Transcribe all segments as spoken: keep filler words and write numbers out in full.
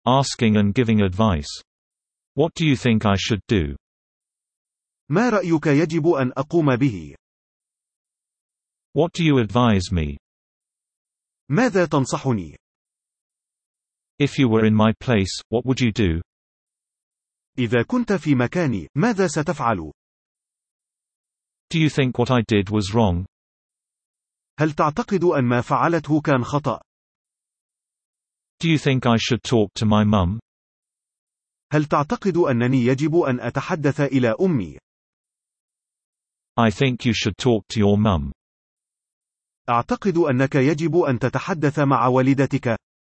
Asking and giving advice. What do you think I should do? ما رأيك يجب أن أقوم به؟ What do you advise me? ماذا تنصحني؟ If you were in my place, what would you do? إذا كنت في مكاني، ماذا ستفعل؟ Do you think what I did was wrong? هل تعتقد أن ما فعلته كان خطأ؟ Do you think I should talk to my mum? هل تعتقد أنني يجب أن أتحدث إلى أمي؟ I think you should talk to your mum. أعتقد أنك يجب أن تتحدث مع والدتك.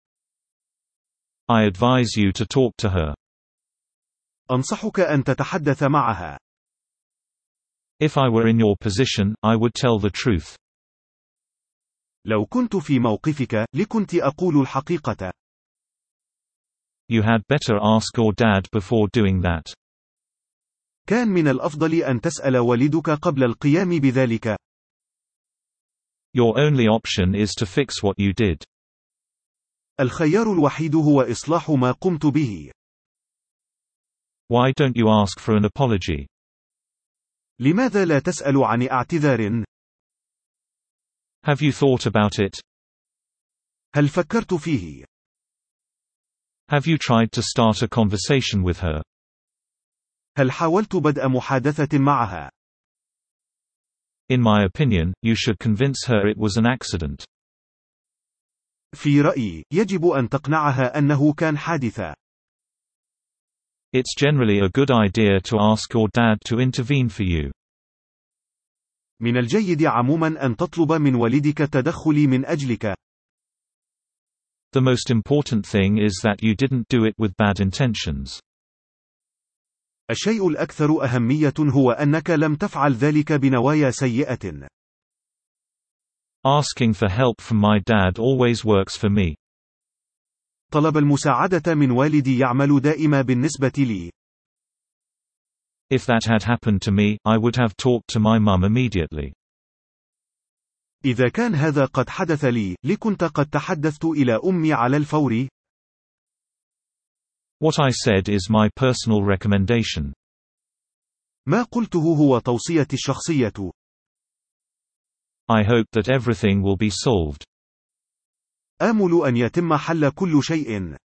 I advise you to talk to her. أنصحك أن تتحدث معها. If I were in your position, I would tell the truth. لو كنت في موقفك، لكنت أقول الحقيقة. You had better ask your dad before doing that. كان من الأفضل أن تسأل والدك قبل القيام بذلك. Your only option is to fix what you did. الخيار الوحيد هو إصلاح ما قمت به. Why don't you ask for an apology? لماذا لا تسأل عن اعتذار؟ Have you thought about it? هل فكرت فيه؟ Have you tried to start a conversation with her? هل حاولت بدء محادثة معها؟ In my opinion, you should convince her it was an accident. في رأيي، يجب أن تقنعها أنه كان حادثا. It's generally a good idea to ask your dad to intervene for you. من الجيد عموما أن تطلب من والدك التدخل من أجلك. The most important thing is that you didn't do it with bad intentions. الشيء الأكثر أهمية هو أنك لم تفعل ذلك بنوايا سيئة. Asking for help from my dad always works for me. طلب المساعدة من والدي يعمل دائما بالنسبة لي. If that had happened to me, I would have talked to my mum immediately. إذا كان هذا قد حدث لي، لكنت قد تحدثت إلى أمي على الفور. What I said is my personal recommendation. ما قلته هو توصيتي الشخصية. I hope that everything will be solved. آمل أن يتم حل كل شيء.